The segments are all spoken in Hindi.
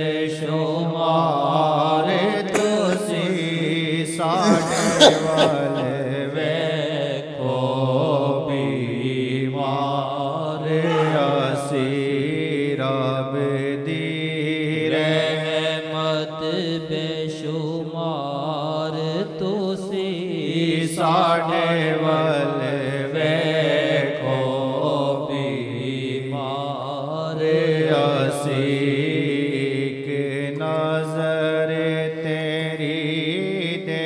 बेशुमार तुसी साढ़े वल वेखो बीमार असी रब दी रहमत बेशुमार तुसी साढ़े वल वेखो बीमार असी के नजर तेरी दे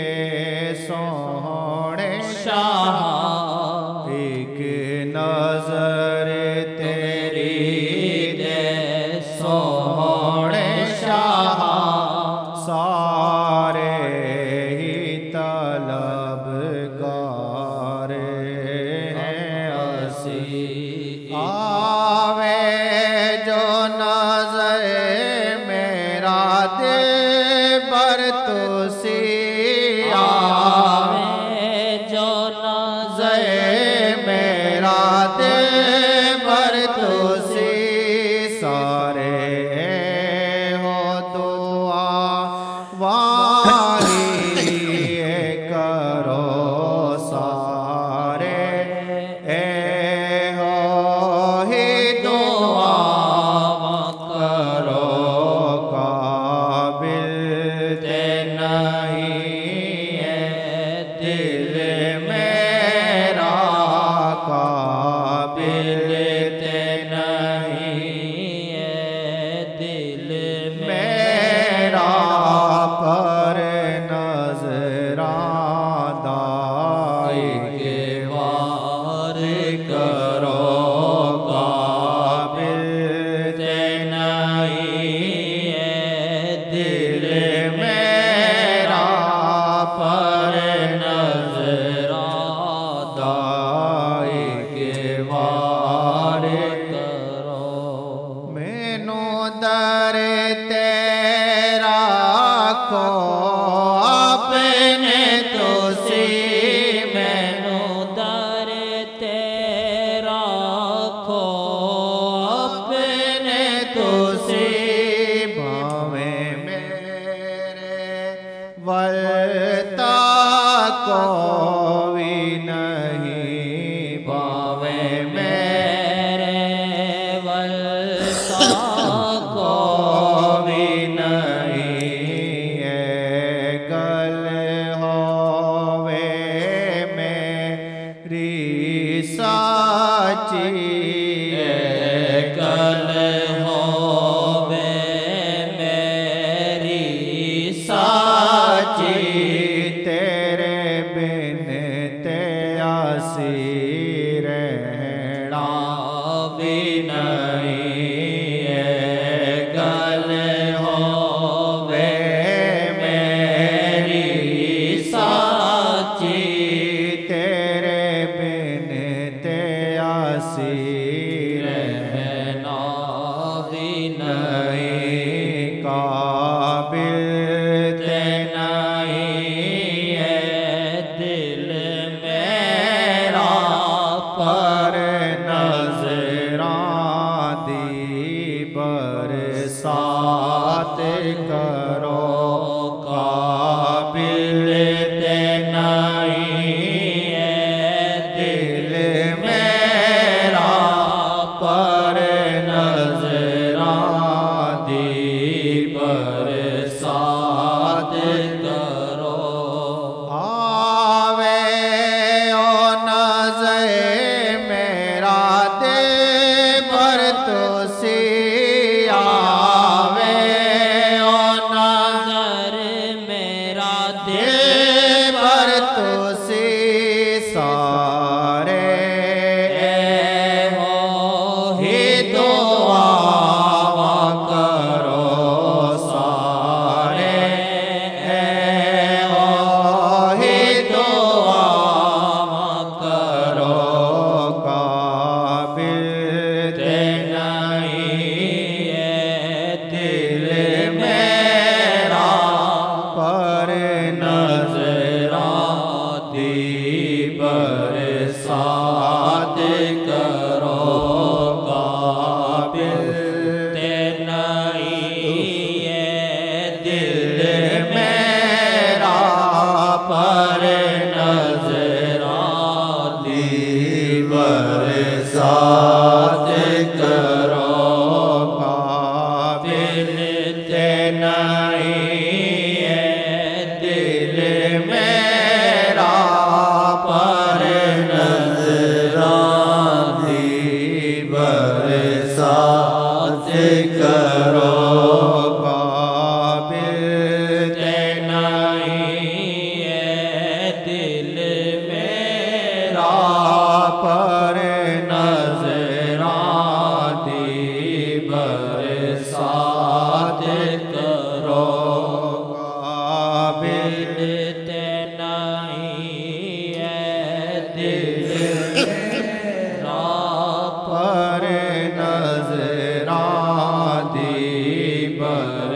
सोहणे शाह एक नजर तेरी दे सोहणे शाह सारे ही तलबगार हैं असी आवे जो नजर मेरा दे बर तुसी आवे जो नजर मेरा दे बर तुसी सारे हो दुआ वाली करो सारे हो ही दुआ करो काबिल ते नहीं है दिल मेरा काबिल ते नहीं है दिल मेरा पर नजरां दाई के वार करो काबिल ते नहीं है दिल मेरा पर नजरां दाई के वार करो मैनू दर तेरा को अपने तुसी मैनू दर तेरा को अपने तुसी भावें मेरे वलता को भी नहीं भावें मेरे वलता को भी नहीं है गल होवे मेरी साची गल होवे मेरी साची तेरे बिन ते आसी रहना भी नहीं है गल होवे मेरी साची तेरे बिन ते आसी रहना भी नहीं काबिल ते नहीं है दिल मेरा पर नजरां दी बरसात करो काबिल ते नहीं है दिल मेरा पर नजरां दी बरसात करो आवे ओ नजर मेरा दे पर तुसी आवे ओ नजर ते नहीं है दिल मेरा पर नजरां दी बरसात करो काबिल ते नहीं है दिल मेरा पर नजरां दी बरसात करो काबिल ते नहीं है दिल मेरा पर नजरां दी